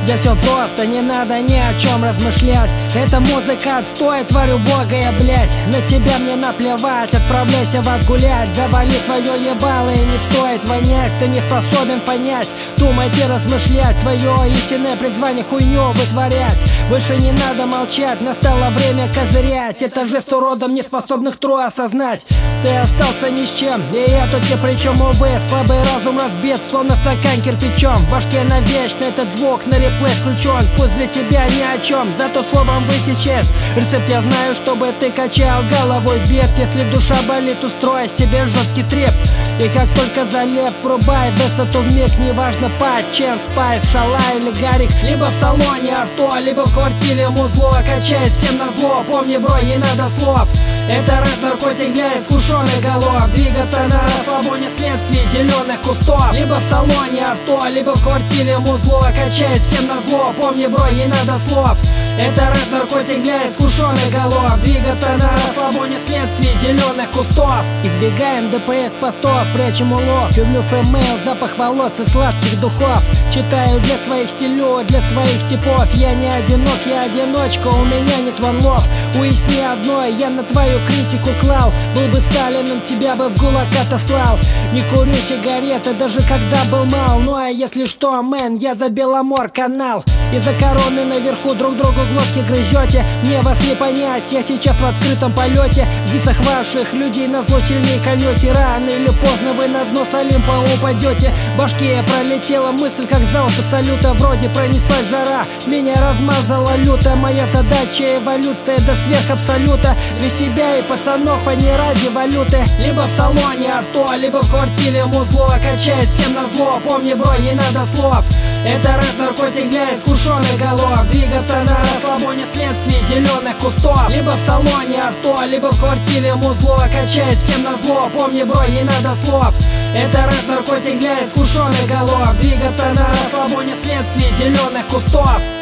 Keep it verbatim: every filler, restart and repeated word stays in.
Здесь все просто, не надо ни о чем размышлять. Эта музыка отстой, творю бога я, блять. На тебя мне наплевать, отправляйся в ад гулять. Завали свое ебало и не стоит вонять. Ты не способен понять, думать и размышлять. Твое истинное призвание хуйню вытворять. Больше не надо молчать, настало время козырять. Это жест уродом, не способных трое осознать. Ты остался ни с чем, и я тут ни при чем, увы. Слабый разум разбит, словно стакан кирпичом. В башке навечно этот звук на реплей включен. Пусть для тебя ни о чем, зато словом вытечет. Рецепт я знаю, чтобы ты качал головой в бед. Если душа болит, устрой себе жесткий треп. И как только залеп, врубай высоту вмиг. Неважно под чем, спайс, шала или гарик. Либо в салоне авто, либо в квартире музло. Качает всем назло, помни, бро, не надо слов. Это рэп, наркотик для искушенных голов. Двигаться на расслабоне следствий зеленых кустов. Либо в салоне авто, либо в квартире музло. Качает всем назло, помни, бро, не надо слов. Это рэп, наркотик для искушенных голов. Двигаться на расслабоне следствий зеленых кустов. Избегаем ДПС постов, прячем улов. Люблю фэмейл, запах волос и сладких духов. Читаю для своих стилю, для своих типов. Я не одинок, я одиночка, у меня нет ванлов. Уясни одно, я на твою критику клал. Был бы Сталиным, тебя бы в ГУЛАГ отослал. Не курю сигареты, даже когда был мал. Ну а если что, мэн, я за Беломор канал. Из-за короны наверху друг другу глотки грызете. Мне вас не понять, я сейчас в открытом полете. В дисах ваших людей на зло сильнее колете. Рано или поздно вы на дно с Олимпа упадете. В башке пролетела мысль, как залпы салюта. Вроде пронеслась жара, меня размазала люто. Моя задача эволюция до сверх абсолюта. Для себя и пацанов, а не ради валюты. Либо в салоне авто, либо в квартире музло. Качает всем назло, помни, бро, не надо слов. Это рэп, наркотик для искушенных голов. Двигаться на расслабоне следствий зеленых кустов. Либо в салоне авто, либо в квартире музло. Качает всем назло, помни, бро, не надо слов. Это рэп, наркотик для искушенных голов. Двигаться на расслабоне следствий зеленых кустов.